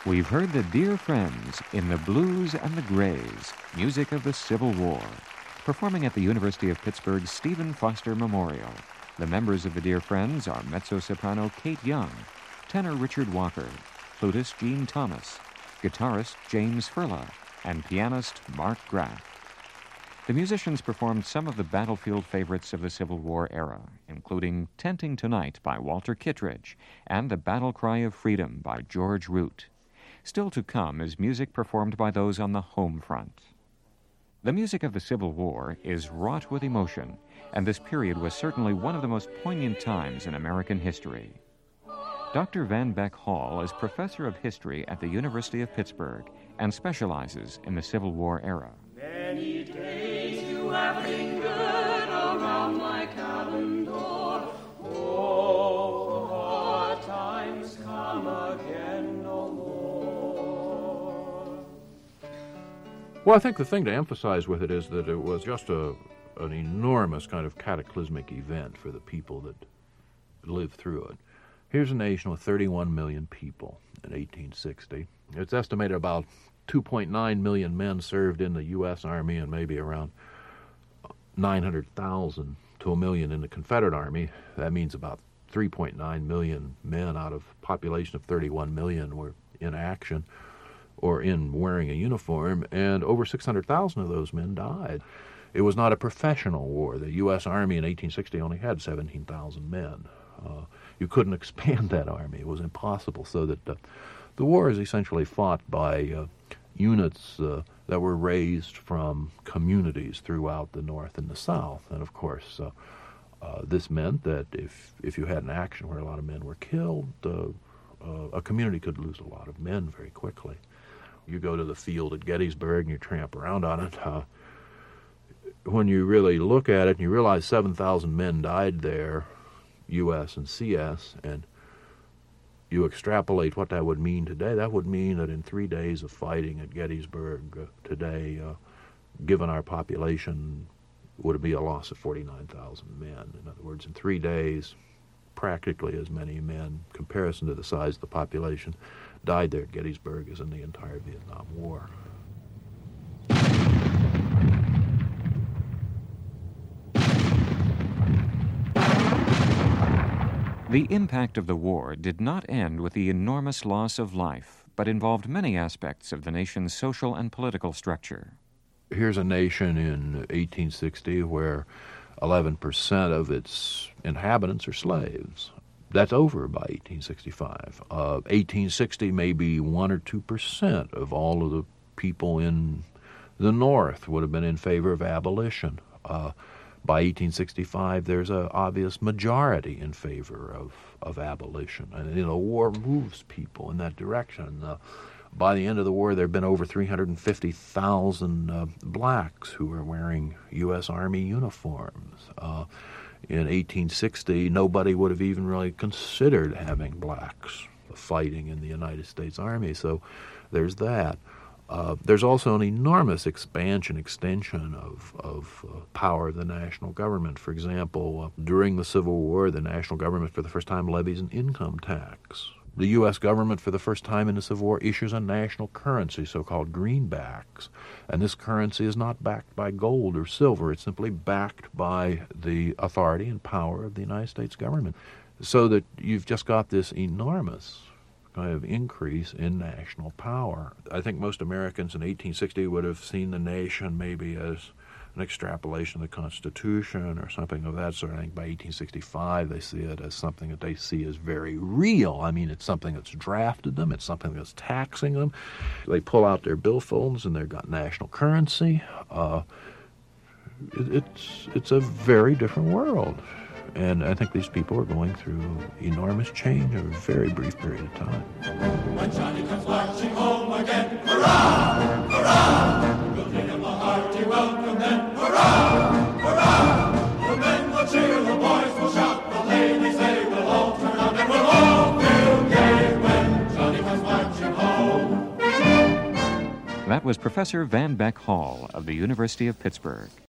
We've heard the Dear Friends in the Blues and the Grays, music of the Civil War, performing at the University of Pittsburgh's Stephen Foster Memorial. The members of the Dear Friends are mezzo-soprano Kate Young, tenor Richard Walker, flutist Gene Thomas, guitarist James Furla, and pianist Mark Graff. The musicians performed some of the battlefield favorites of the Civil War era, including Tenting Tonight by Walter Kittredge and The Battle Cry of Freedom by George Root. Still to come is music performed by those on the home front. The music of the Civil War is wrought with emotion, and this period was certainly one of the most poignant times in American history. Dr. Van Beck Hall is professor of history at the University of Pittsburgh and specializes in the Civil War era. Many days you have lingered around my cabin door. Oh, hard times come again no more. Well, I think the thing to emphasize with it is that it was just an enormous kind of cataclysmic event for the people that lived through it. Here's a nation with 31 million people in 1860. It's estimated about 2.9 million men served in the U.S. Army and maybe around 900,000 to a million in the Confederate Army. That means about 3.9 million men out of a population of 31 million were in action or in wearing a uniform, and over 600,000 of those men died. It was not a professional war. The U.S. Army in 1860 only had 17,000 men. You couldn't expand that army. It was impossible, so that the war is essentially fought by units that were raised from communities throughout the North and the South. And, of course, this meant that if you had an action where a lot of men were killed, a community could lose a lot of men very quickly. You go to the field at Gettysburg and you tramp around on it. When you really look at it and you realize 7,000 men died there, U.S. and C.S., and you extrapolate what that would mean today, that would mean that in 3 days of fighting at Gettysburg today, given our population, would be a loss of 49,000 men. In other words, in 3 days, practically as many men, in comparison to the size of the population, died there at Gettysburg as in the entire Vietnam War. The impact of the war did not end with the enormous loss of life, but involved many aspects of the nation's social and political structure. Here's a nation in 1860 where 11% of its inhabitants are slaves. That's over by 1865. 1860, maybe 1 or 2% of all of the people in the North would have been in favor of abolition. By 1865, there's an obvious majority in favor of abolition. And, war moves people in that direction. By the end of the war, there have been over 350,000 blacks who were wearing U.S. Army uniforms. In 1860, nobody would have even really considered having blacks fighting in the United States Army. So there's that. There's also an enormous extension of power of the national government. For example, during the Civil War, the national government for the first time levies an income tax. The U.S. government for the first time in the Civil War issues a national currency, so-called greenbacks. And this currency is not backed by gold or silver. It's simply backed by the authority and power of the United States government. So that you've just got this enormous kind of increase in national power. I think most Americans in 1860 would have seen the nation maybe as an extrapolation of the Constitution or something of that sort. I think by 1865 they see it as something that they see as very real. I mean, it's something that's drafted them. It's something that's taxing them. They pull out their billfolds and they've got national currency. It's a very different world. And I think these people are going through enormous change in a very brief period of time. When Johnny comes marching home again, hurrah, hurrah! We'll give him a hearty welcome then, hurrah, hurrah! The men will cheer, the boys will shout, the ladies they will all turn out, and we'll all feel gay when Johnny comes marching home. That was Professor Van Beck Hall of the University of Pittsburgh.